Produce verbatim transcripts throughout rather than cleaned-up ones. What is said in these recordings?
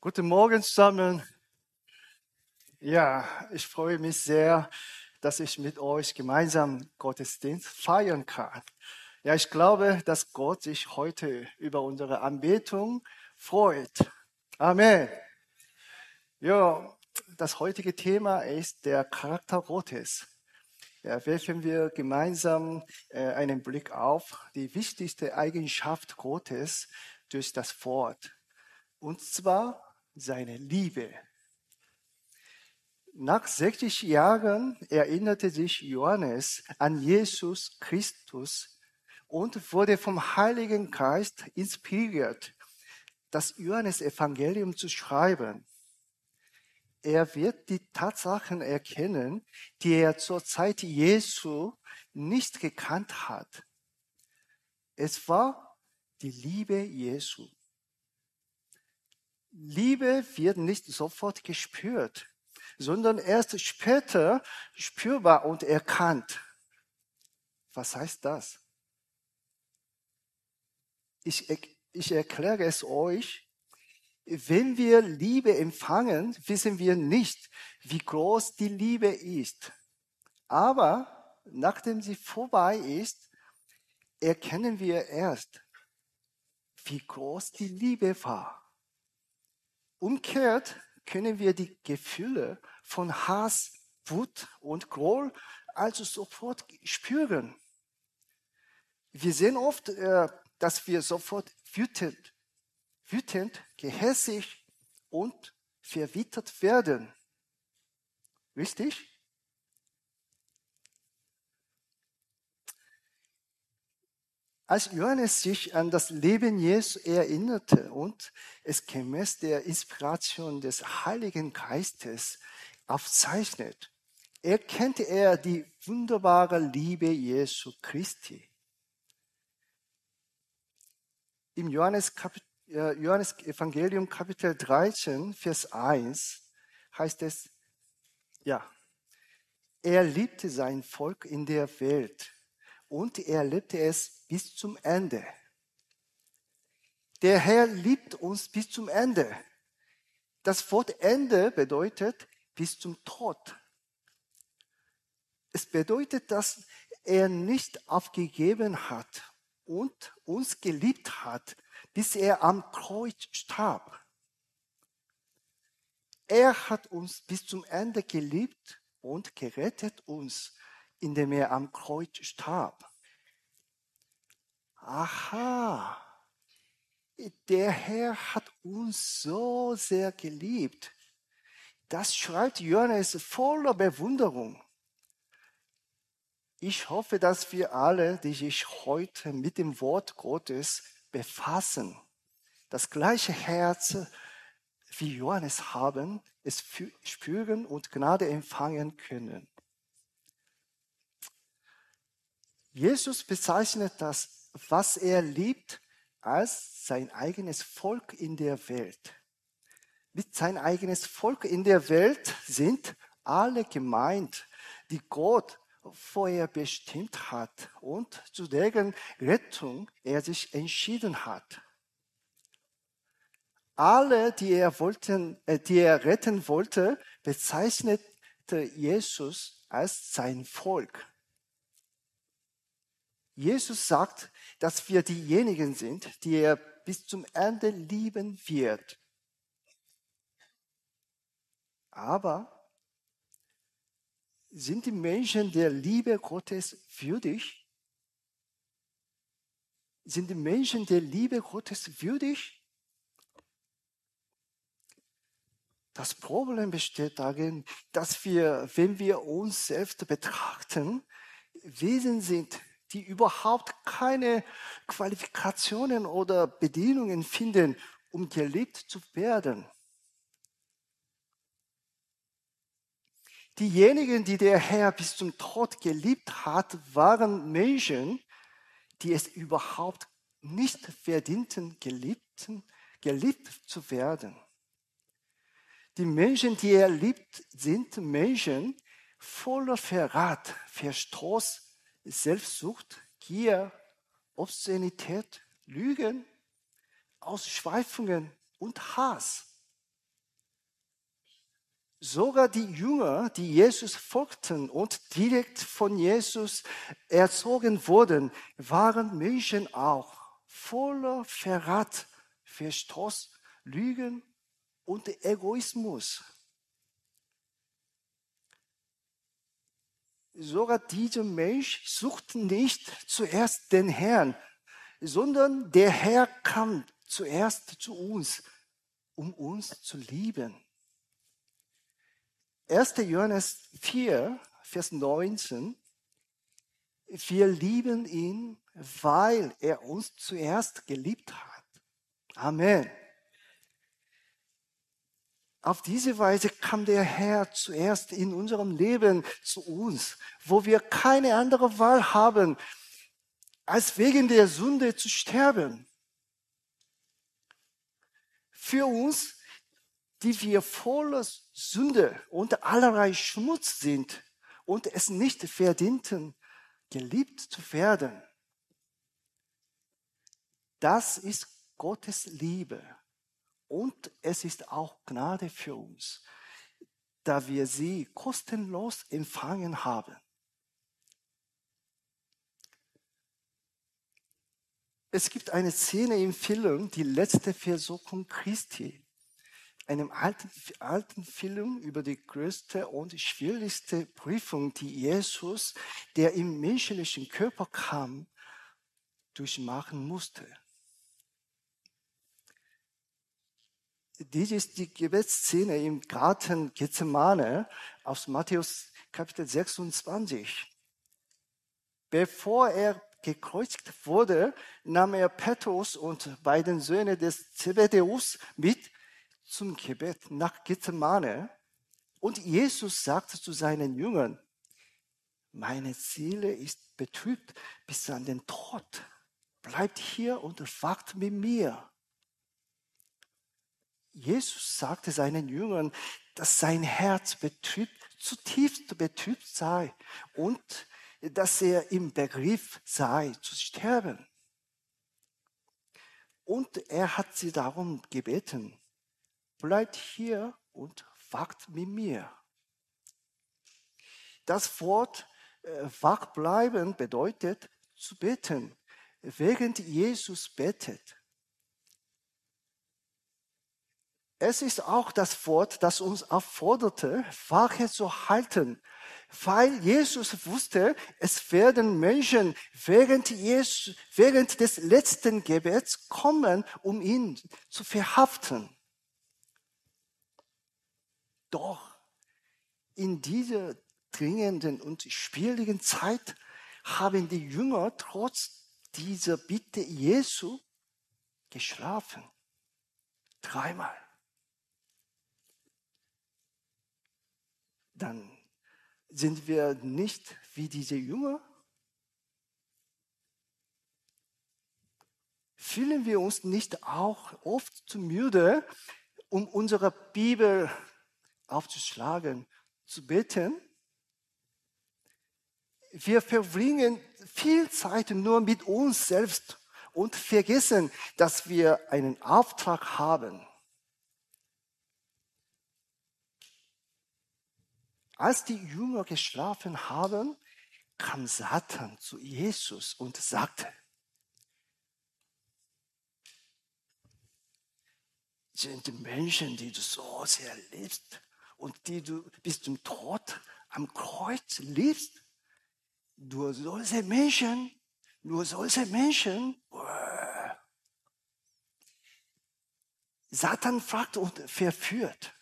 Guten Morgen zusammen. Ja, ich freue mich sehr, dass ich mit euch gemeinsam Gottesdienst feiern kann. Ja, ich glaube, dass Gott sich heute über unsere Anbetung freut. Amen. Ja, das heutige Thema ist der Charakter Gottes. Ja, werfen wir gemeinsam äh, einen Blick auf die wichtigste Eigenschaft Gottes durch das Wort. Und zwar seine Liebe. Nach sechzig Jahren erinnerte sich Johannes an Jesus Christus und wurde vom Heiligen Geist inspiriert, das Johannesevangelium zu schreiben. Er wird die Tatsachen erkennen, die er zur Zeit Jesu nicht gekannt hat. Es war die Liebe Jesu. Liebe wird nicht sofort gespürt, sondern erst später spürbar und erkannt. Was heißt das? Ich, ich erkläre es euch. Wenn wir Liebe empfangen, wissen wir nicht, wie groß die Liebe ist. Aber nachdem sie vorbei ist, erkennen wir erst, wie groß die Liebe war. Umgekehrt können wir die Gefühle von Hass, Wut und Groll also sofort spüren. Wir sehen oft, äh, dass wir sofort wütend, wütend, gehässig und verwittert werden. Richtig? Als Johannes sich an das Leben Jesu erinnerte und es gemäß der Inspiration des Heiligen Geistes aufzeichnet, erkannte er die wunderbare Liebe Jesu Christi. Im Johannes, äh, Johannes Evangelium Kapitel dreizehn, Vers eins heißt es, ja, er liebte sein Volk in der Welt und er liebte es bis zum Ende. Der Herr liebt uns bis zum Ende. Das Wort Ende bedeutet bis zum Tod. Es bedeutet, dass er nicht aufgegeben hat und uns geliebt hat, bis er am Kreuz starb. Er hat uns bis zum Ende geliebt und gerettet uns, indem er am Kreuz starb. Aha, der Herr hat uns so sehr geliebt. Das schreibt Johannes voller Bewunderung. Ich hoffe, dass wir alle, die sich heute mit dem Wort Gottes befassen, das gleiche Herz wie Johannes haben, es spüren und Gnade empfangen können. Jesus bezeichnet das, was er liebt, als sein eigenes Volk in der Welt. Mit sein eigenes Volk in der Welt sind alle gemeint, die Gott vorher bestimmt hat und zu deren Rettung er sich entschieden hat. Alle, die er, wollten, äh, die er retten wollte, bezeichnete Jesus als sein Volk. Jesus sagt, dass wir diejenigen sind, die er bis zum Ende lieben wird. Aber sind die Menschen der Liebe Gottes würdig? Sind die Menschen der Liebe Gottes würdig? Das Problem besteht darin, dass wir, wenn wir uns selbst betrachten, Wesen sind, die überhaupt keine Qualifikationen oder Bedingungen finden, um geliebt zu werden. Diejenigen, die der Herr bis zum Tod geliebt hat, waren Menschen, die es überhaupt nicht verdienten, geliebten, geliebt zu werden. Die Menschen, die er liebt, sind Menschen voller Verrat, Verstoß, Selbstsucht, Gier, Obszönität, Lügen, Ausschweifungen und Hass. Sogar die Jünger, die Jesus folgten und direkt von Jesus erzogen wurden, waren Menschen auch voller Verrat, Verstoß, Lügen und Egoismus. Sogar dieser Mensch suchte nicht zuerst den Herrn, sondern der Herr kam zuerst zu uns, um uns zu lieben. erster Johannes vier, Vers neunzehn. Wir lieben ihn, weil er uns zuerst geliebt hat. Amen. Auf diese Weise kam der Herr zuerst in unserem Leben zu uns, wo wir keine andere Wahl haben, als wegen der Sünde zu sterben. Für uns, die wir voller Sünde und allerlei Schmutz sind und es nicht verdienten, geliebt zu werden. Das ist Gottes Liebe und es ist auch Gnade für uns, da wir sie kostenlos empfangen haben. Es gibt eine Szene im Film, die letzte Versuchung Christi, einem alten, alten Film über die größte und schwierigste Prüfung, die Jesus, der im menschlichen Körper kam, durchmachen musste. Dies ist die Gebetsszene im Garten Gethsemane aus Matthäus Kapitel sechsundzwanzig. Bevor er gekreuzigt wurde, nahm er Petrus und beiden Söhne des Zebedäus mit zum Gebet nach Gethsemane. Und Jesus sagte zu seinen Jüngern, meine Seele ist betrübt bis an den Tod. Bleibt hier und wacht mit mir. Jesus sagte seinen Jüngern, dass sein Herz betrübt, zutiefst betrübt sei und dass er im Begriff sei, zu sterben. Und er hat sie darum gebeten, bleibt hier und wacht mit mir. Das Wort äh, wach bleiben bedeutet zu beten, während Jesus betet. Es ist auch das Wort, das uns aufforderte, Wache zu halten, weil Jesus wusste, es werden Menschen während, Jesus, während des letzten Gebets kommen, um ihn zu verhaften. Doch in dieser dringenden und schwierigen Zeit haben die Jünger trotz dieser Bitte Jesu geschlafen. Dreimal. Dann sind wir nicht wie diese Jünger? Fühlen wir uns nicht auch oft zu müde, um unsere Bibel aufzuschlagen, zu beten? Wir verbringen viel Zeit nur mit uns selbst und vergessen, dass wir einen Auftrag haben. Als die Jünger geschlafen haben, kam Satan zu Jesus und sagte, sind die Menschen, die du so sehr liebst und die du bis zum Tod am Kreuz liebst, nur solche Menschen, nur solche Menschen. Satan fragt und verführt.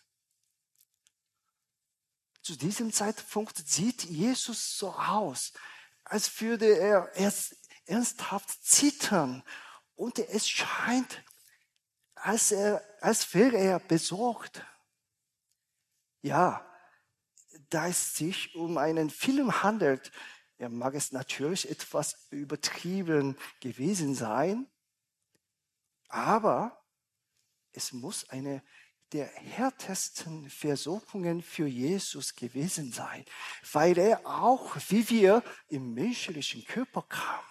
Zu diesem Zeitpunkt sieht Jesus so aus, als würde er erst ernsthaft zittern und es scheint, als, er, als wäre er besorgt. Ja, da es sich um einen Film handelt, ja, mag es natürlich etwas übertrieben gewesen sein, aber es muss eine der härtesten Versuchungen für Jesus gewesen sein, weil er auch, wie wir, im menschlichen Körper kam.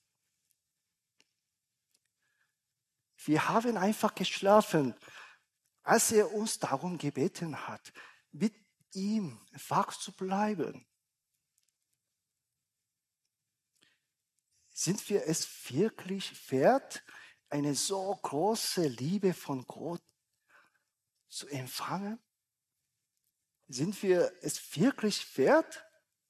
Wir haben einfach geschlafen, als er uns darum gebeten hat, mit ihm wach zu bleiben. Sind wir es wirklich wert, eine so große Liebe von Gott zu empfangen? Sind wir es wirklich wert?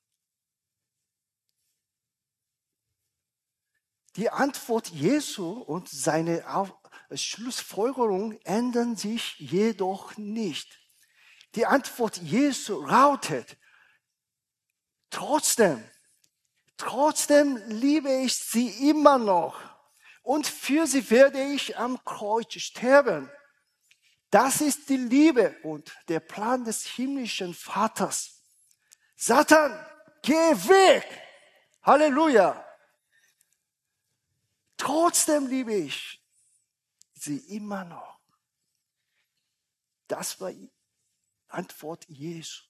Die Antwort Jesu und seine Schlussfolgerung ändern sich jedoch nicht. Die Antwort Jesu lautet: Trotzdem, trotzdem liebe ich sie immer noch und für sie werde ich am Kreuz sterben. Das ist die Liebe und der Plan des himmlischen Vaters. Satan, geh weg! Halleluja! Trotzdem liebe ich sie immer noch. Das war die Antwort Jesu.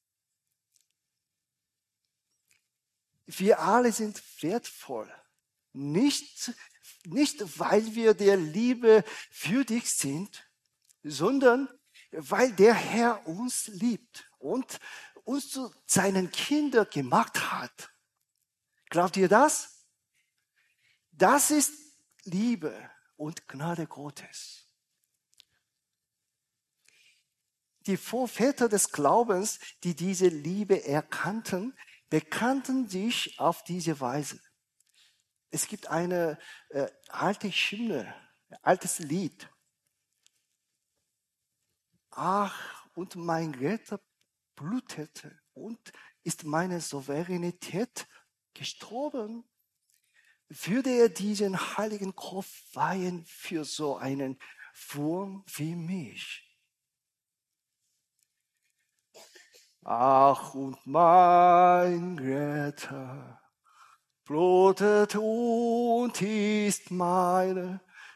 Wir alle sind wertvoll. Nicht, nicht, weil wir der Liebe würdig sind, sondern weil der Herr uns liebt und uns zu seinen Kindern gemacht hat. Glaubt ihr das? Das ist Liebe und Gnade Gottes. Die Vorväter des Glaubens, die diese Liebe erkannten, bekannten sich auf diese Weise. Es gibt eine äh, alte Hymne, ein altes Lied. Ach, und mein Retter blutete und ist meine Souveränität gestorben. Würde er diesen heiligen Kopf weihen für so einen Wurm wie mich? Ach, und mein Retter blutet und ist meine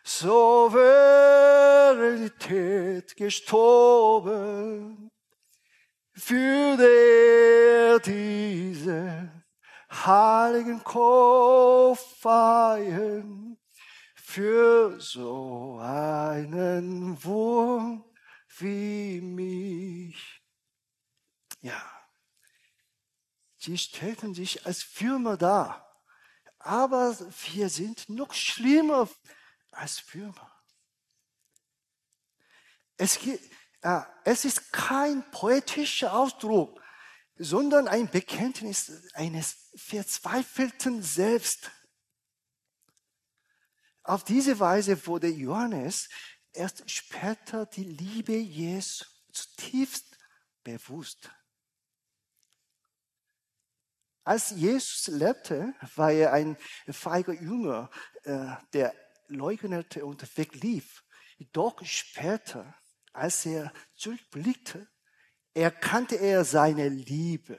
Souveränität gestorben. Würde er diesen heiligen Kopf weihen für so einen Wurm wie mich? Ja, sie stellten sich als Würmer dar, aber wir sind noch schlimmer als Würmer. Es, äh, es ist kein poetischer Ausdruck, sondern ein Bekenntnis eines verzweifelten Selbst. Auf diese Weise wurde Johannes erst später die Liebe Jesu zutiefst bewusst. Als Jesus lebte, war er ein feiger Jünger, äh, der leugnete und weglief. Doch später, als er zurückblickte, erkannte er seine Liebe.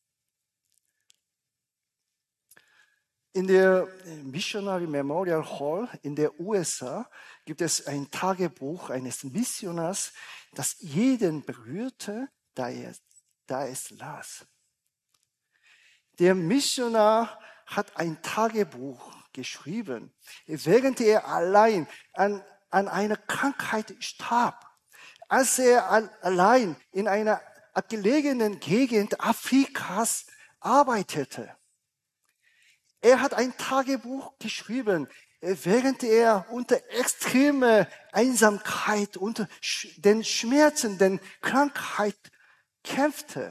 In der Missionary Memorial Hall in der U S A gibt es ein Tagebuch eines Missionars, das jeden berührte, da er, da es las. Der Missionar hat ein Tagebuch geschrieben, während er allein an, an einer Krankheit starb. Als er allein in einer abgelegenen Gegend Afrikas arbeitete. Er hat ein Tagebuch geschrieben, während er unter extremer Einsamkeit, unter den Schmerzen, den Krankheit kämpfte.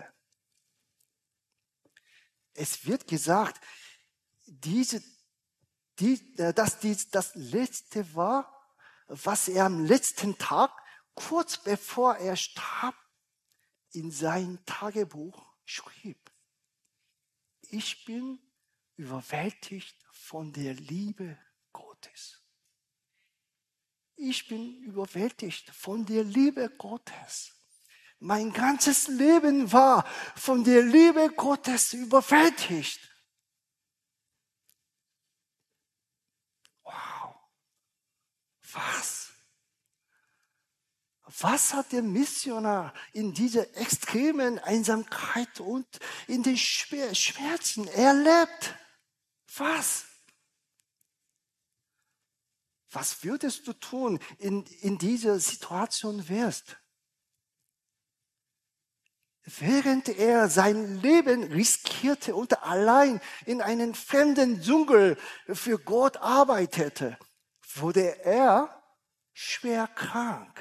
Es wird gesagt, diese, die, dass dies das Letzte war, was er am letzten Tag, kurz bevor er starb, in sein Tagebuch schrieb. Ich bin überwältigt von der Liebe Gottes. Ich bin überwältigt von der Liebe Gottes. Mein ganzes Leben war von der Liebe Gottes überwältigt. Wow. Was? Was hat der Missionar in dieser extremen Einsamkeit und in den Schmerzen erlebt? Was? Was würdest du tun in, in dieser Situation wärst? während er sein Leben riskierte und allein in einen fremden Dschungel für Gott arbeitete, wurde er schwer krank.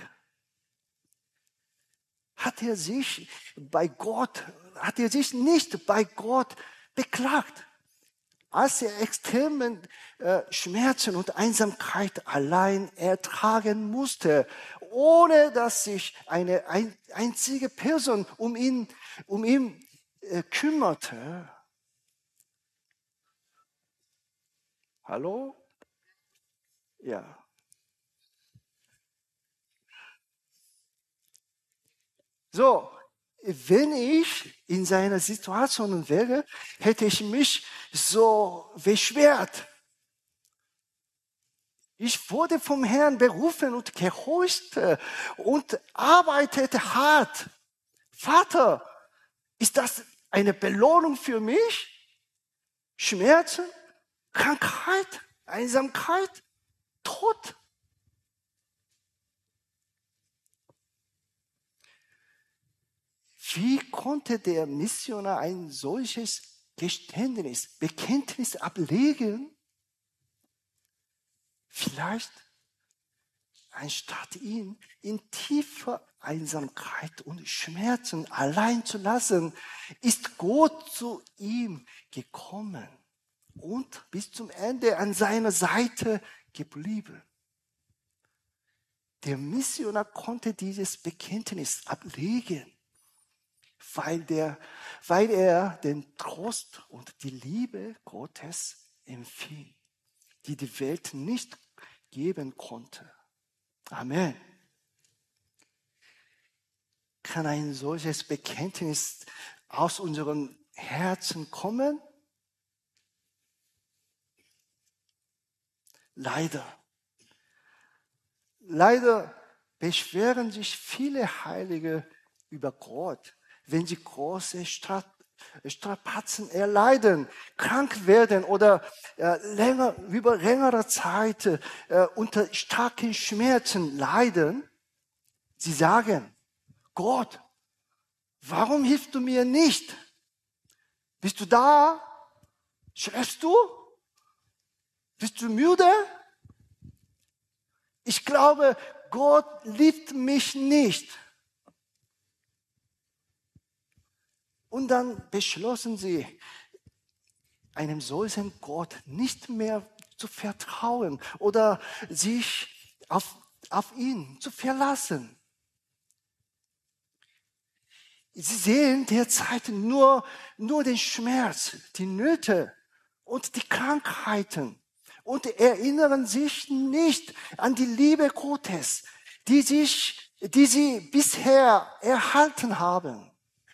Hat er sich bei Gott, hat er sich nicht bei Gott beklagt, als er extremen äh, Schmerzen und Einsamkeit allein ertragen musste, ohne dass sich eine ein, einzige Person um ihn, um ihn äh, kümmerte. Hallo? Ja. So, wenn ich in seiner Situation wäre, hätte ich mich so beschwert. Ich wurde vom Herrn berufen und gehorchte und arbeitete hart. Vater, ist das eine Belohnung für mich? Schmerzen, Krankheit, Einsamkeit, Tod? Wie konnte der Missionar ein solches Geständnis, Bekenntnis ablegen? Vielleicht, anstatt ihn in tiefer Einsamkeit und Schmerzen allein zu lassen, ist Gott zu ihm gekommen und bis zum Ende an seiner Seite geblieben. Der Missionar konnte dieses Bekenntnis ablegen, weil, der, weil er den Trost und die Liebe Gottes empfing, die die Welt nicht geben konnte. Amen. Kann ein solches Bekenntnis aus unserem Herzen kommen? Leider. Leider beschweren sich viele Heilige über Gott, wenn sie große Strapazen erleiden, krank werden oder äh, länger, über längere Zeit äh, unter starken Schmerzen leiden. Sie sagen, Gott, warum hilfst du mir nicht? Bist du da? Schläfst du? Bist du müde? Ich glaube, Gott liebt mich nicht. Und dann beschlossen sie, einem solchen Gott nicht mehr zu vertrauen oder sich auf, auf ihn zu verlassen. Sie sehen derzeit nur, nur den Schmerz, die Nöte und die Krankheiten und erinnern sich nicht an die Liebe Gottes, die, sich, die sie bisher erhalten haben.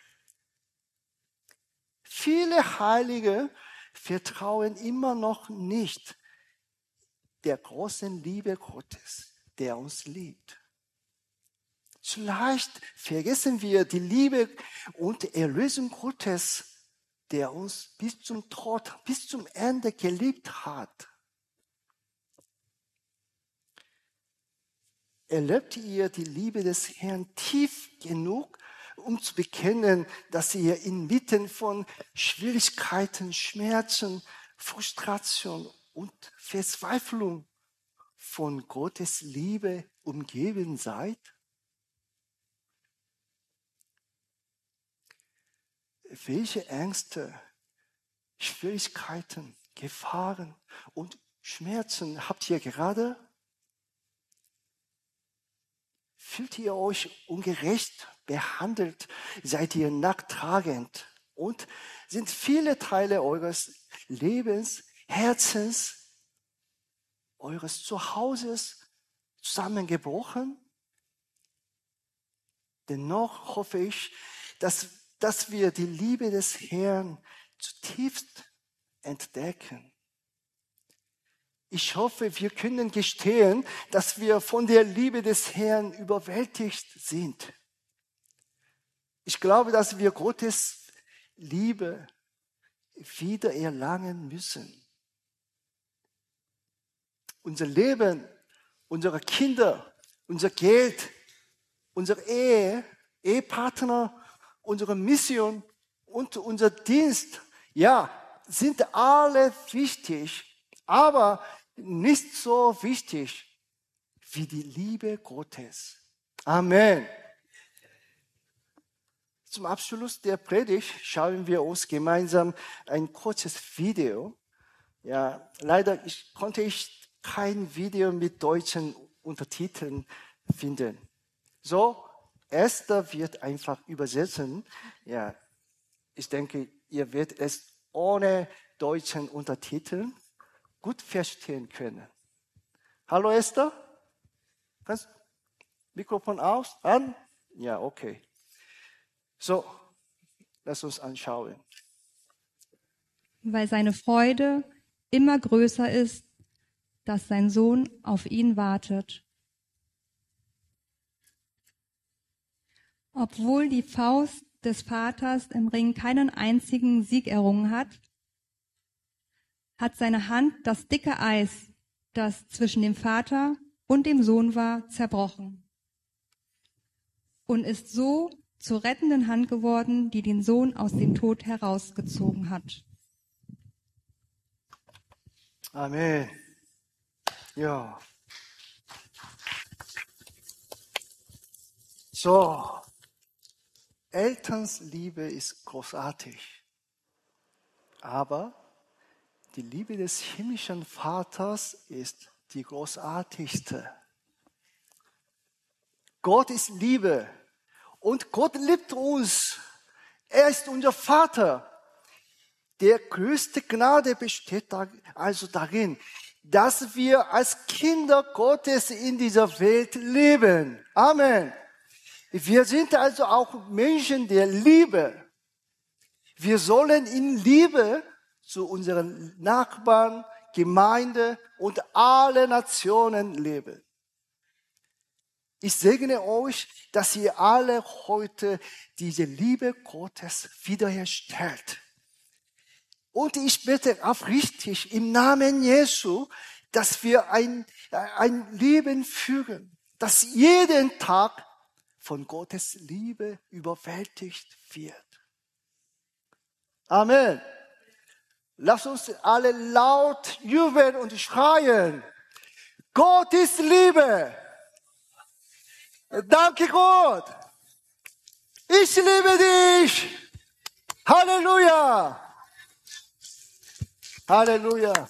Viele Heilige vertrauen immer noch nicht der großen Liebe Gottes, der uns liebt. Vielleicht vergessen wir die Liebe und Erlösung Gottes, der uns bis zum Tod, bis zum Ende geliebt hat. Erlebt ihr die Liebe des Herrn tief genug, um zu bekennen, dass ihr inmitten von Schwierigkeiten, Schmerzen, Frustration und Verzweiflung von Gottes Liebe umgeben seid? Welche Ängste, Schwierigkeiten, Gefahren und Schmerzen habt ihr gerade? Fühlt ihr euch ungerecht behandelt? Seid ihr nachtragend? Und sind viele Teile eures Lebens, Herzens, eures Zuhauses zusammengebrochen? Dennoch hoffe ich, dass, dass wir die Liebe des Herrn zutiefst entdecken. Ich hoffe, wir können gestehen, dass wir von der Liebe des Herrn überwältigt sind. Ich glaube, dass wir Gottes Liebe wieder erlangen müssen. Unser Leben, unsere Kinder, unser Geld, unsere Ehe, Ehepartner unsere Mission und unser Dienst, ja, sind alle wichtig, aber nicht so wichtig wie die Liebe Gottes. Amen. Zum Abschluss der Predigt schauen wir uns gemeinsam ein kurzes Video. Ja, leider ich, konnte ich kein Video mit deutschen Untertiteln finden. So, Esther wird einfach übersetzen. Ja, ich denke, ihr werdet es ohne deutschen Untertiteln gut verstehen können. Hallo Esther? Kannst Mikrofon aus? An? Ja, okay. So, lass uns anschauen. Weil seine Freude immer größer ist, dass sein Sohn auf ihn wartet. Obwohl die Faust des Vaters im Ring keinen einzigen Sieg errungen hat, hat seine Hand das dicke Eis, das zwischen dem Vater und dem Sohn war, zerbrochen und ist so zur rettenden Hand geworden, die den Sohn aus dem Tod herausgezogen hat. Amen. Ja. So, Elternsliebe ist großartig, aber die Liebe des himmlischen Vaters ist die großartigste. Gott ist Liebe und Gott liebt uns. Er ist unser Vater. Der größte Gnade besteht also darin, dass wir als Kinder Gottes in dieser Welt leben. Amen. Wir sind also auch Menschen der Liebe. Wir sollen in Liebe zu unseren Nachbarn, Gemeinde und alle Nationen leben. Ich segne euch, dass ihr alle heute diese Liebe Gottes wiederherstellt. Und ich bitte aufrichtig im Namen Jesu, dass wir ein, ein Leben führen, das jeden Tag von Gottes Liebe überwältigt wird. Amen. Lass uns alle laut jubeln und schreien. Gott ist Liebe. Danke Gott. Ich liebe dich. Halleluja. Halleluja.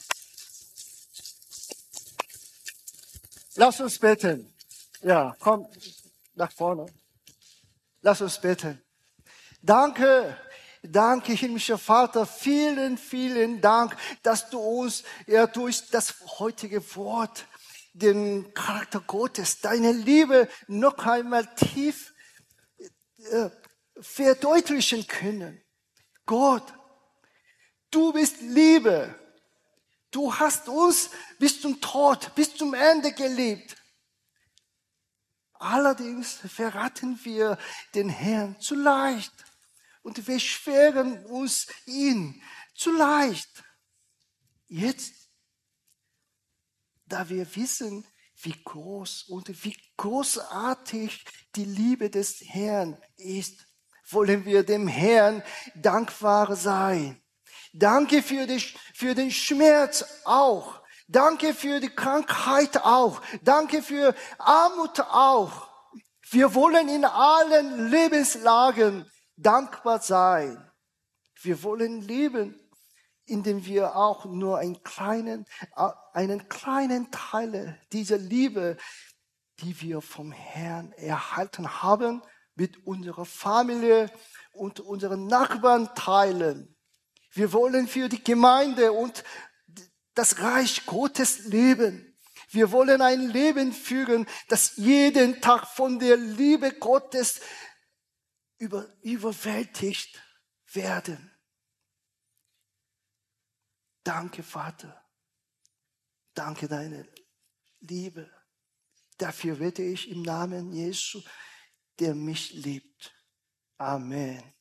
Lass uns beten. Ja, komm nach vorne. Lass uns beten. Danke, danke, himmlischer Vater. Vielen, vielen Dank, dass du uns ja durch das heutige Wort den Charakter Gottes, deine Liebe noch einmal tief äh, verdeutlichen können. Gott, du bist Liebe. Du hast uns bis zum Tod, bis zum Ende geliebt. Allerdings verraten wir den Herrn zu leicht und wir schweren uns ihn zu leicht. Jetzt, da wir wissen, wie groß und wie großartig die Liebe des Herrn ist, wollen wir dem Herrn dankbar sein. Danke für, die, für den Schmerz auch. Danke für die Krankheit auch. Danke für Armut auch. Wir wollen in allen Lebenslagen dankbar sein. Wir wollen leben, indem wir auch nur einen kleinen, einen kleinen Teil dieser Liebe, die wir vom Herrn erhalten haben, mit unserer Familie und unseren Nachbarn teilen. Wir wollen für die Gemeinde und das Reich Gottes leben. Wir wollen ein Leben führen, das jeden Tag von der Liebe Gottes über, überwältigt werden. Danke, Vater. Danke, deine Liebe. Dafür bete ich im Namen Jesu, der mich liebt. Amen.